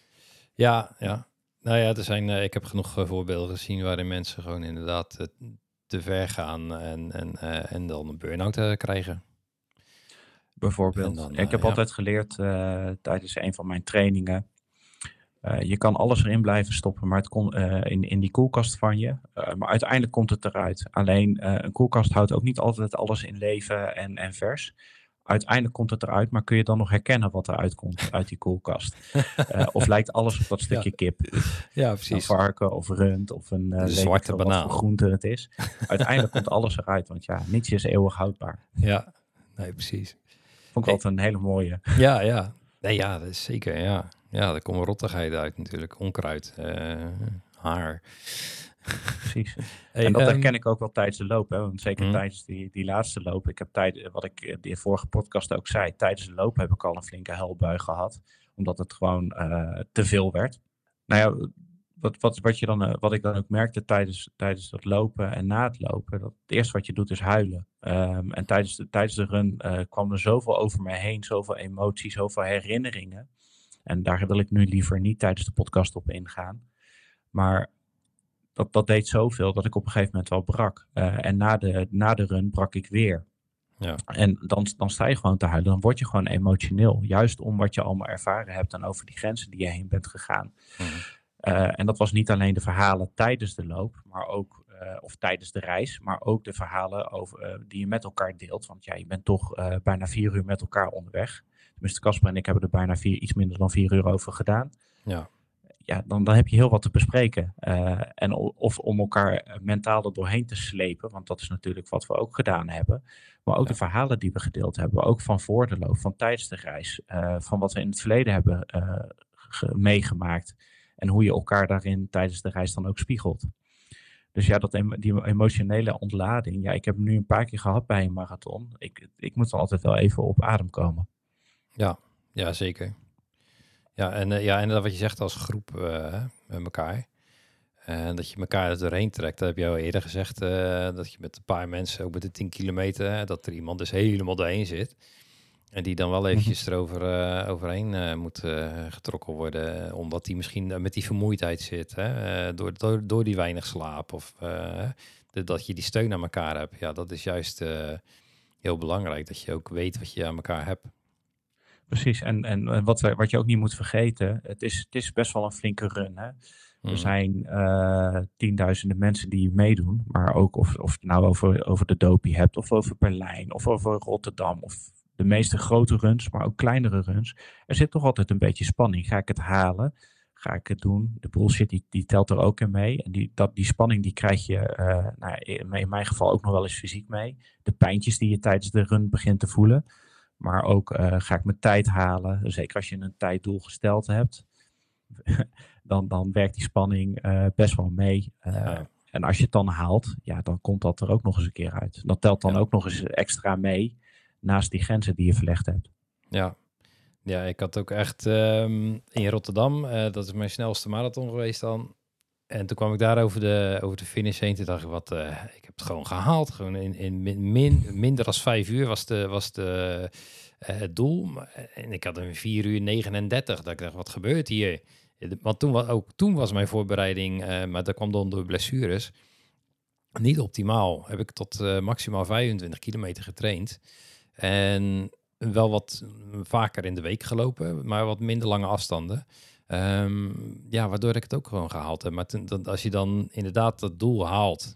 Nou ja, ik heb genoeg voorbeelden gezien waarin mensen gewoon inderdaad te ver gaan en dan een burn-out krijgen. bijvoorbeeld. En dan, Ja, ik heb ja. altijd geleerd tijdens een van mijn trainingen. Je kan alles erin blijven stoppen, maar het in die koelkast van je. Maar uiteindelijk komt het eruit. Alleen een koelkast houdt ook niet altijd alles in leven en vers. Uiteindelijk komt het eruit, maar kun je dan nog herkennen wat eruit komt uit die koelkast? Of lijkt alles op dat Ja, stukje kip? ja, Een precies. varken of rund of een De weet ik zwarte veel wat voor banaan. groente het is. Uiteindelijk komt alles eruit, want ja, niets is eeuwig houdbaar. Ja, nee, precies. Vond ik Hey, altijd een hele mooie. ja, ja. Nee, ja, dat is zeker, ja. Ja, er komen rottigheden uit natuurlijk. Onkruid, haar. Precies. Hey, En dat herken ik ook wel tijdens de loop. Hè? Want zeker mhm. tijdens die laatste loop. Ik heb wat ik in de vorige podcast ook zei. Tijdens de loop heb ik al een flinke huilbui gehad. Omdat het gewoon te veel werd. Nou ja, wat ik dan ook merkte tijdens dat lopen en na het lopen. Dat het eerste wat je doet is huilen. En tijdens de run kwam er zoveel over mij heen. Zoveel emoties, zoveel herinneringen. En daar wil ik nu liever niet tijdens de podcast op ingaan. Maar dat deed zoveel dat ik op een gegeven moment wel brak. En na de run brak ik weer. Ja. En dan sta je gewoon te huilen. Dan word je gewoon emotioneel. Juist om wat je allemaal ervaren hebt en over die grenzen die je heen bent gegaan. Mhm. En dat was niet alleen de verhalen tijdens de loop, maar ook, of tijdens de reis, maar ook de verhalen die je met elkaar deelt. Want ja, je bent toch bijna 4 uur met elkaar onderweg. Tenminste, Casper en ik hebben er bijna iets minder dan 4 uur over gedaan. Ja. Ja, dan heb je heel wat te bespreken. Of om elkaar mentaal er doorheen te slepen, want dat is natuurlijk wat we ook gedaan hebben. Maar ook de verhalen die we gedeeld hebben, ook van voor de loop, van tijdens de reis, van wat we in het verleden hebben meegemaakt. En hoe je elkaar daarin tijdens de reis dan ook spiegelt. Dus ja, die emotionele ontlading, ja, ik heb hem nu een paar keer gehad bij een marathon. Ik moet dan altijd wel even op adem komen. Ja, ja, zeker. Ja, en ja, en dat wat je zegt als groep met elkaar. En dat je elkaar er doorheen trekt. Dat heb je al eerder gezegd. Dat je met een paar mensen, ook met de 10 kilometer, dat er iemand dus helemaal doorheen zit. En die dan wel eventjes overheen moet getrokken worden. Omdat die misschien met die vermoeidheid zit. Hè? Door die weinig slaap. Of dat je die steun aan elkaar hebt. Ja, dat is juist heel belangrijk. Dat je ook weet wat je aan elkaar hebt. Precies, en wat je ook niet moet vergeten, het is best wel een flinke run. Hè? Er zijn tienduizenden mensen die meedoen, maar ook of je het nou over de Dopie hebt, of over Berlijn, of over Rotterdam, of de meeste grote runs, maar ook kleinere runs. Er zit toch altijd een beetje spanning. Ga ik het halen? Ga ik het doen? De bullshit die telt er ook in mee. En die spanning die krijg je in mijn geval ook nog wel eens fysiek mee. De pijntjes die je tijdens de run begint te voelen. Maar ook ga ik mijn tijd halen. Zeker als je een tijddoel gesteld hebt. dan werkt die spanning best wel mee. En als je het dan haalt, ja, dan komt dat er ook nog eens een keer uit. Dat telt dan ook nog eens extra mee. Naast die grenzen die je verlegd hebt. Ja. Ja, ik had ook echt in Rotterdam, dat is mijn snelste marathon geweest dan. En toen kwam ik daar over de finish heen. Toen dacht ik, ik heb het gewoon gehaald. Gewoon in minder dan 5 uur was het doel. En ik had een 4 uur 39. Dat ik dacht, wat gebeurt hier? Want toen was mijn voorbereiding, maar dat kwam dan door blessures, niet optimaal. Heb ik tot maximaal 25 kilometer getraind. En wel wat vaker in de week gelopen, maar wat minder lange afstanden. Ja, waardoor ik het ook gewoon gehaald heb. Maar als je dan inderdaad dat doel haalt,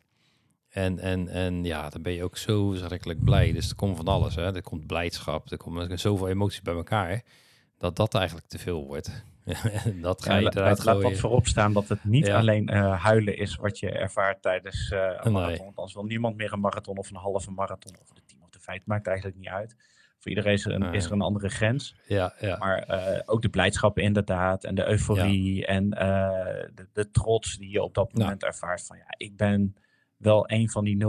en ja, dan ben je ook zo verschrikkelijk blij. Dus er komt van alles, hè. Er komt blijdschap, er komen zoveel emoties bij elkaar, dat eigenlijk te veel wordt. Dat ga je eruit gooien. Laat dat voorop staan dat het niet alleen huilen is wat je ervaart tijdens een marathon. Want anders wil niemand meer een marathon of een halve marathon of de 10 of de 5. Maakt eigenlijk niet uit. Voor iedereen is er een andere grens. Ja. Maar ook de blijdschap inderdaad en de euforie en de trots die je op dat moment ervaart. Van ja, ik ben wel een van die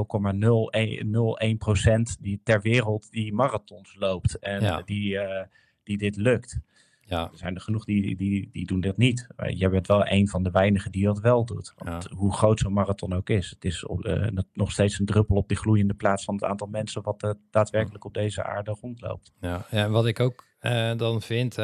0,001% die ter wereld die marathons loopt. En die dit lukt. Ja. Er zijn er genoeg die doen dit niet. Jij bent wel een van de weinigen die dat wel doet. Want hoe groot zo'n marathon ook is. Het is nog steeds een druppel op die gloeiende plaats van het aantal mensen wat daadwerkelijk op deze aarde rondloopt. Ja, en wat ik ook dan vind,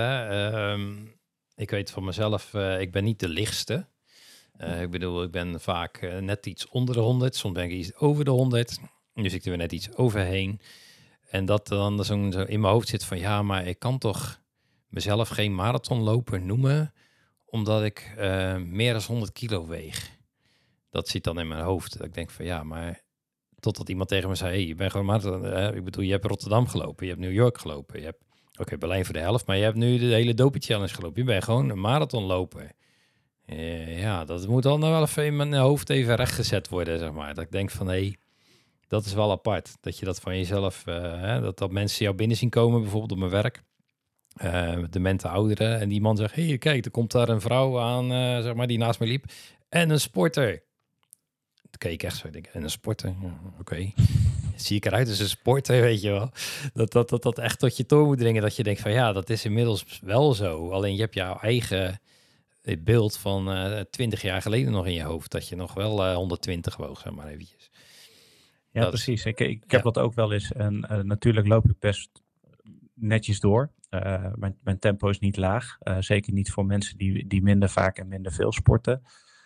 ik weet van mezelf, ik ben niet de lichtste. Ik bedoel, ik ben vaak net iets onder de 100. Soms ben ik iets over de 100. Dus ik er weer net iets overheen. En dat dan zo in mijn hoofd zit van, ja, maar ik kan toch mezelf geen marathonloper noemen, omdat ik meer dan 100 kilo weeg. Dat zit dan in mijn hoofd. Dat ik denk van, ja, maar totdat iemand tegen me zei, hey, je bent gewoon marathon. Ik bedoel, je hebt Rotterdam gelopen, je hebt New York gelopen, je hebt, oké, Berlijn voor de helft, maar je hebt nu de hele Dopey Challenge gelopen. Je bent gewoon een marathonloper. Ja, dat moet dan nou wel even in mijn hoofd even rechtgezet worden, zeg maar. Dat ik denk van, hé, dat is wel apart. Dat je dat van jezelf, dat mensen jou binnen zien komen, bijvoorbeeld op mijn werk. Demente ouderen. En die man zegt, hey, kijk, er komt daar een vrouw aan, zeg maar, die naast me liep. En een sporter. Toen keek ik echt zo, denk, en een sporter? Ja, oké. Zie ik eruit als een sporter, weet je wel. Dat echt tot je door moet dringen. Dat je denkt van, ja, dat is inmiddels wel zo. Alleen je hebt jouw eigen beeld van 20 jaar geleden nog in je hoofd. Dat je nog wel 120 woog, zeg maar eventjes. Ja, dat precies. Ik heb dat ook wel eens. En natuurlijk loop ik best netjes door. Mijn tempo is niet laag. Zeker niet voor mensen die minder vaak en minder veel sporten.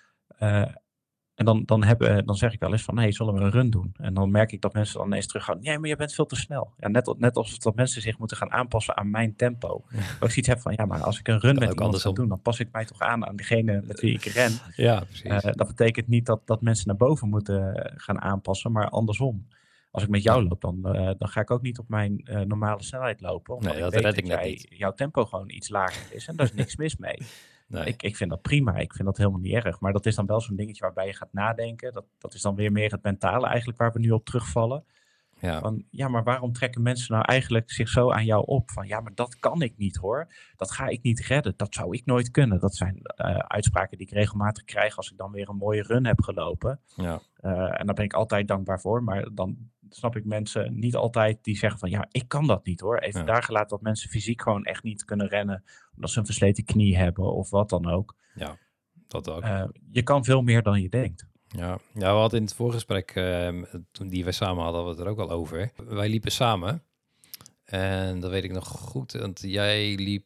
En dan zeg ik wel eens van, hey, zullen we een run doen? En dan merk ik dat mensen dan ineens terug gaan, nee, maar je bent veel te snel. Ja, net alsof dat mensen zich moeten gaan aanpassen aan mijn tempo. Ja. Maar ik zoiets heb van, ja, maar als ik een run met iemand ga doen, dan pas ik mij toch aan degene met wie ik ren. Ja, precies. Dat betekent niet dat mensen naar boven moeten gaan aanpassen, maar andersom. Als ik met jou loop, dan ga ik ook niet op mijn normale snelheid lopen. Omdat ik weet dat jouw tempo gewoon iets lager is. En daar is niks mis mee. Nee. Ik vind dat prima. Ik vind dat helemaal niet erg. Maar dat is dan wel zo'n dingetje waarbij je gaat nadenken. Dat is dan weer meer het mentale eigenlijk waar we nu op terugvallen. Ja. Van, ja, maar waarom trekken mensen nou eigenlijk zich zo aan jou op? Van, ja, maar dat kan ik niet hoor. Dat ga ik niet redden. Dat zou ik nooit kunnen. Dat zijn uitspraken die ik regelmatig krijg als ik dan weer een mooie run heb gelopen. Ja. En daar ben ik altijd dankbaar voor. Maar dan snap ik mensen niet altijd die zeggen van, ja, ik kan dat niet hoor. Even daar gelaten dat mensen fysiek gewoon echt niet kunnen rennen. Omdat ze een versleten knie hebben of wat dan ook. Ja, dat ook. Je kan veel meer dan je denkt. Ja, we hadden in het voorgesprek, toen die we samen hadden we het er ook al over. Wij liepen samen. En dat weet ik nog goed. Want jij liep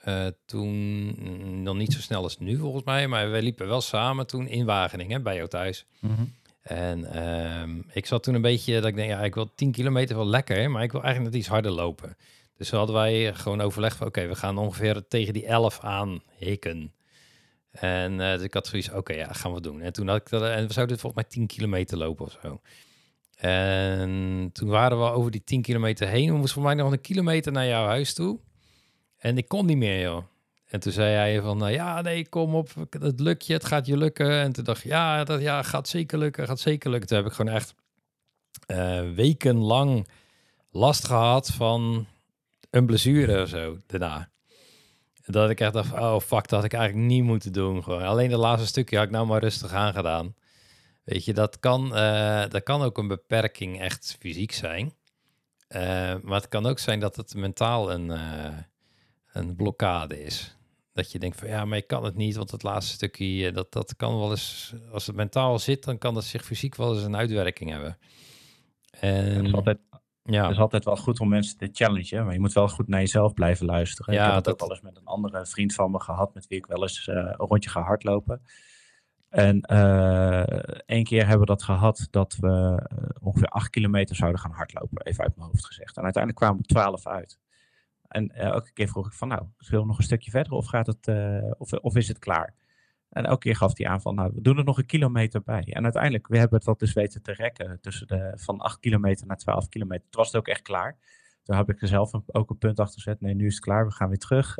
toen nog niet zo snel als nu volgens mij. Maar wij liepen wel samen toen in Wageningen, bij jou thuis. Mm-hmm. En ik zat toen een beetje, dat ik denk, ja, ik wil 10 kilometer wel lekker. Maar ik wil eigenlijk net iets harder lopen. Dus hadden wij gewoon overlegd van, oké, we gaan ongeveer tegen die 11 aan hikken. En dus ik had zoiets, oké, ja, gaan we doen. En toen had ik dat, en we zouden volgens mij 10 kilometer lopen of zo. En toen waren we over die 10 kilometer heen. We moesten voor mij nog een kilometer naar jouw huis toe. En ik kon niet meer, joh. En toen zei hij van, ja, nee, kom op, het lukt je, het gaat je lukken. En toen dacht ik, ja, gaat zeker lukken, gaat zeker lukken. Toen heb ik gewoon echt wekenlang last gehad van een blessure of zo daarna. Dat ik echt dacht, oh fuck, dat had ik eigenlijk niet moeten doen. Gewoon. Alleen de laatste stukje had ik nou maar rustig aangedaan. Weet je, dat kan ook een beperking echt fysiek zijn. Maar het kan ook zijn dat het mentaal een blokkade is. Dat je denkt van, ja, maar ik kan het niet, want het laatste stukje, dat kan wel eens, als het mentaal zit, dan kan dat zich fysiek wel eens een uitwerking hebben. En het is altijd wel goed om mensen te challengen, maar je moet wel goed naar jezelf blijven luisteren. Ja, ik heb het ook wel eens met een andere vriend van me gehad, met wie ik wel eens een rondje ga hardlopen. En 1 keer hebben we dat gehad dat we ongeveer 8 kilometer zouden gaan hardlopen, even uit mijn hoofd gezegd. En uiteindelijk kwamen we 12 uit. En elke keer vroeg ik van, nou, zullen we nog een stukje verder of gaat het, of is het klaar? En elke keer gaf hij aan van, nou, we doen er nog 1 kilometer bij. En uiteindelijk, we hebben het dat dus weten te rekken van 8 kilometer naar 12 kilometer. Toen was het ook echt klaar. Toen heb ik er zelf ook een punt achter gezet. Nee, nu is het klaar, we gaan weer terug.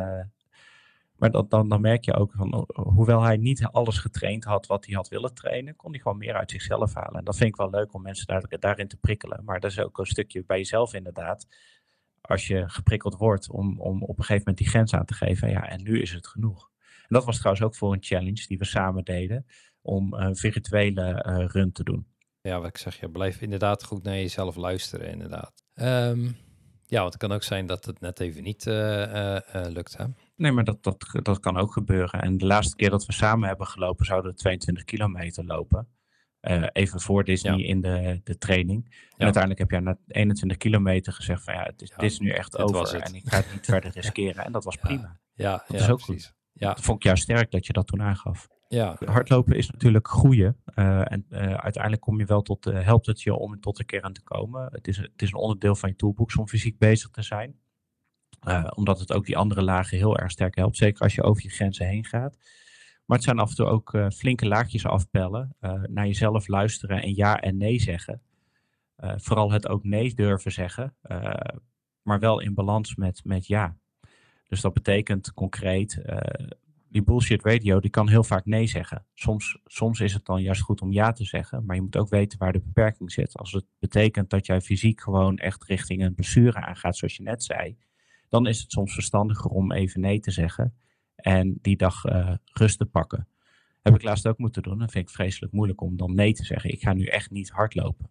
Maar dan merk je ook van, hoewel hij niet alles getraind had wat hij had willen trainen, kon hij gewoon meer uit zichzelf halen. En dat vind ik wel leuk om mensen daarin te prikkelen. Maar dat is ook een stukje bij jezelf inderdaad. Als je geprikkeld wordt om op een gegeven moment die grens aan te geven. Ja, en nu is het genoeg. En dat was trouwens ook voor een challenge die we samen deden. Om een virtuele run te doen. Ja, wat ik zeg, je blijf inderdaad goed naar jezelf luisteren inderdaad. Ja, want het kan ook zijn dat het net even niet lukt, hè? Nee, maar dat kan ook gebeuren. En de laatste keer dat we samen hebben gelopen, zouden we 22 kilometer lopen. Even voor Disney in de training. En uiteindelijk heb jij na 21 kilometer gezegd van, ja, het is nu echt over. En ik ga het niet verder riskeren. En dat was prima. Ja, dat is ook precies goed. Ja. Dat vond ik juist sterk dat je dat toen aangaf. Ja, Hardlopen is natuurlijk groeien. En uiteindelijk kom je wel helpt het je om tot de kern te komen. Het is een onderdeel van je toolbox om fysiek bezig te zijn. Omdat het ook die andere lagen heel erg sterk helpt. Zeker als je over je grenzen heen gaat. Maar het zijn af en toe ook flinke laagjes afpellen. Naar jezelf luisteren en ja en nee zeggen. Vooral het ook nee durven zeggen. Maar wel in balans met ja. Dus dat betekent concreet, die bullshit radio, die kan heel vaak nee zeggen. Soms is het dan juist goed om ja te zeggen, maar je moet ook weten waar de beperking zit. Als het betekent dat jij fysiek gewoon echt richting een blessure aangaat, zoals je net zei, dan is het soms verstandiger om even nee te zeggen en die dag rust te pakken. Heb ik laatst ook moeten doen. Dat vind ik vreselijk moeilijk om dan nee te zeggen. Ik ga nu echt niet hardlopen.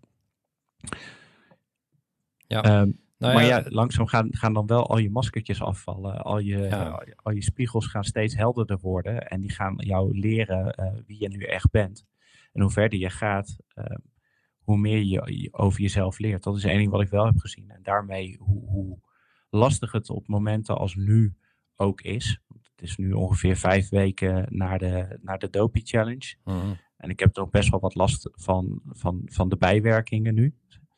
ja. Maar ja, langzaam gaan dan wel al je maskertjes afvallen. Al je spiegels gaan steeds helderder worden. En die gaan jou leren wie je nu echt bent. En hoe verder je gaat, hoe meer je over jezelf leert. Dat is één ding wat ik wel heb gezien. En daarmee hoe lastig het op momenten als nu ook is. Het is nu ongeveer 5 weken naar de Dopey Challenge. Mhm. En ik heb er ook best wel wat last van de bijwerkingen nu.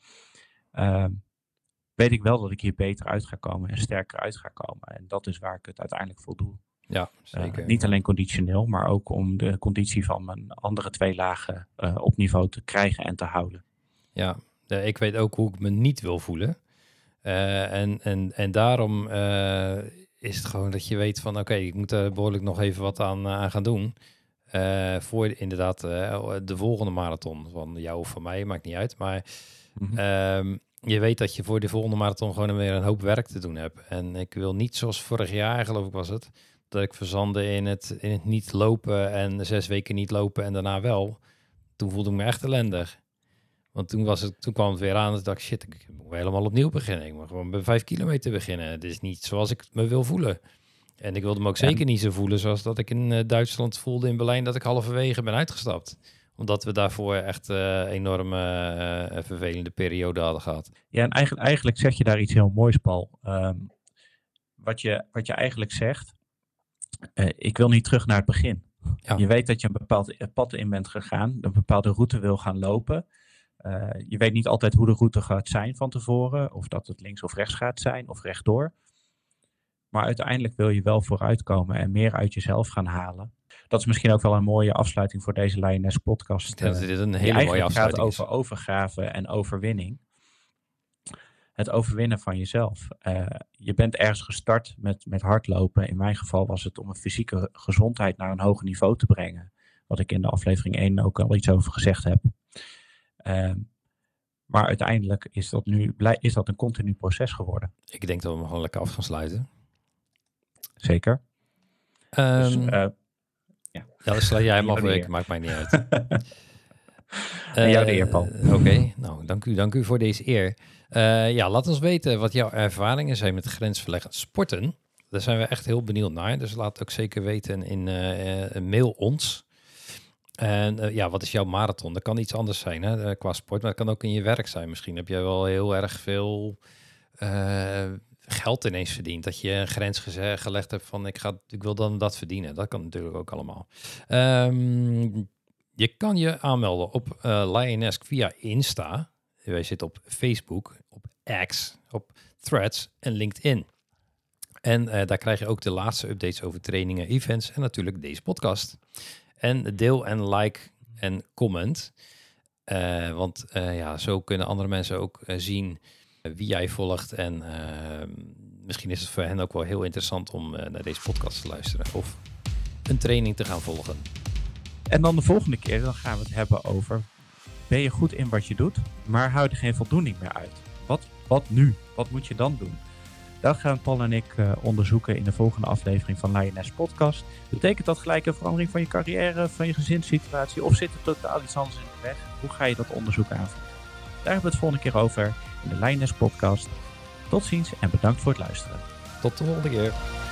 Weet ik wel dat ik hier beter uit ga komen en sterker uit ga komen. En dat is waar ik het uiteindelijk voor doe. Ja, zeker. Niet alleen conditioneel, maar ook om de conditie van mijn andere 2 lagen op niveau te krijgen en te houden. Ja, ik weet ook hoe ik me niet wil voelen. En daarom is het gewoon dat je weet van oké, ik moet er behoorlijk nog even wat aan gaan doen. Voor inderdaad de volgende marathon. Van jou of van mij, maakt niet uit. Maar je weet dat je voor de volgende marathon gewoon weer een hoop werk te doen hebt. En ik wil niet zoals vorig jaar, geloof ik was het, dat ik verzandde in het niet lopen en 6 weken niet lopen en daarna wel. Toen voelde ik me echt ellendig. Want toen kwam het weer aan en dacht ik, shit, ik moet helemaal opnieuw beginnen. Ik moet gewoon bij 5 kilometer beginnen. Het is niet zoals ik me wil voelen. En ik wilde me ook zeker niet zo voelen zoals dat ik in Duitsland voelde in Berlijn, dat ik halverwege ben uitgestapt. Omdat we daarvoor echt enorme vervelende periode hadden gehad. Ja, en eigenlijk zeg je daar iets heel moois, Paul. Wat je eigenlijk zegt, ik wil niet terug naar het begin. Ja. Je weet dat je een bepaald pad in bent gegaan, een bepaalde route wil gaan lopen. Je weet niet altijd hoe de route gaat zijn van tevoren, of dat het links of rechts gaat zijn, of rechtdoor. Maar uiteindelijk wil je wel vooruitkomen en meer uit jezelf gaan halen. Dat is misschien ook wel een mooie afsluiting voor deze Lioness podcast. Ja, dit is een hele mooie afsluiting. Het gaat over overgave en overwinning. Het overwinnen van jezelf. Je bent ergens gestart met hardlopen. In mijn geval was het om een fysieke gezondheid naar een hoger niveau te brengen. Wat ik in de aflevering 1 ook al iets over gezegd heb. Maar uiteindelijk is dat een continu proces geworden. Ik denk dat we hem gewoon lekker af gaan sluiten. Zeker. Dan sluit jij hem af, maakt mij niet uit. Jou de eer, Paul. Oké, nou, dank u voor deze eer. Laat ons weten wat jouw ervaringen zijn met grensverleggend sporten. Daar zijn we echt heel benieuwd naar. Dus laat het ook zeker weten in mail ons. En wat is jouw marathon? Dat kan iets anders zijn hè, qua sport, maar het kan ook in je werk zijn. Misschien heb jij wel heel erg veel geld ineens verdiend. Dat je een grens gelegd hebt van ik wil dan dat verdienen. Dat kan natuurlijk ook allemaal. Je kan je aanmelden op Lioness via Insta. Wij zitten op Facebook, op X, op Threads en LinkedIn. En daar krijg je ook de laatste updates over trainingen, events en natuurlijk deze podcast. En deel en like en comment. Want zo kunnen andere mensen ook zien wie jij volgt. En misschien is het voor hen ook wel heel interessant om naar deze podcast te luisteren. Of een training te gaan volgen. En dan de volgende keer dan gaan we het hebben over... Ben je goed in wat je doet, maar hou er geen voldoening meer uit? Wat nu? Wat moet je dan doen? Dat gaan Paul en ik onderzoeken in de volgende aflevering van Lioness Podcast. Betekent dat gelijk een verandering van je carrière, van je gezinssituatie? Of zit er totaal iets anders in de weg? Hoe ga je dat onderzoek aanvliegen? Daar hebben we het volgende keer over in de Lioness Podcast. Tot ziens en bedankt voor het luisteren. Tot de volgende keer.